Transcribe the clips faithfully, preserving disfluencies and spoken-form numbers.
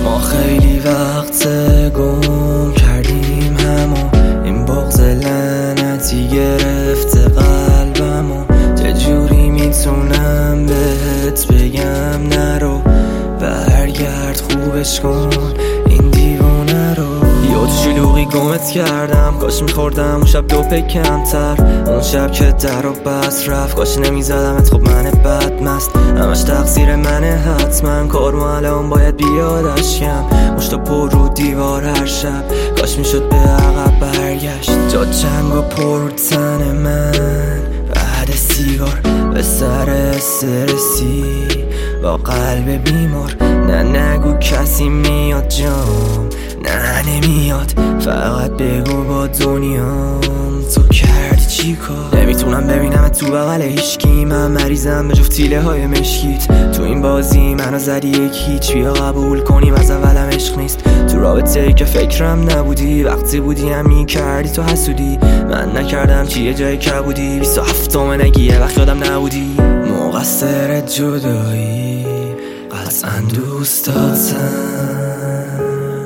ما خیلی وقت گم کردیم همو، این بغض لعنتی گرفته قلبمو. چجوری میتونم بهت بگم نرو، برگرد خوبش کن این دیوونه رو. یا تو شلوغی گمت کردم، کاش میخوردم اون شب دو پک کمتر. اون شب که در و بس رفت، کاش نمیزدمت خب من بدمست. همش تقصیر منه حتما، کارو الان باید بیادش کم. مشتا پر رو دیوار هر شب، کاش میشد به عقب برگشت. جا چنگ و پر رو تن من بعد سیگار، به سر استرسی با قلب بیمار. نه نگو کسی میاد جام، نه نمیاد، فقط بگو با دنیام تو کردی چی کار. نمیتونم ببینم تو بغل هیچکی، من مریضم به جفت تیله های مشکیت. تو این بازی منو زدی یک هیچ، بیا قبول کنیم از اولم عشق نیست. تو رابطه ای که فکرم نبودی، وقتی بودی همین کردی تو حسودی. من نکردم چیه جای کبودی، بیست و هفتم نگیه وقت یادم نبودی. مقصر جدایی قطعا دوست داشتم،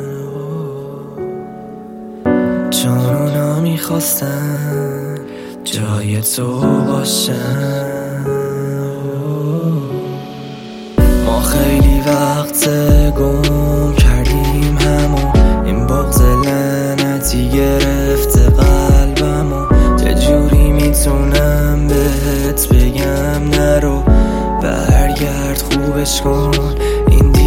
چون اونا میخواستن جای تو باشن. ما خیلی وقت گم کردیم همو، این بغض لعنتی گرفته قلبمو. چجوری میتونم بهت بگم نرو، برگرد خوبش کن این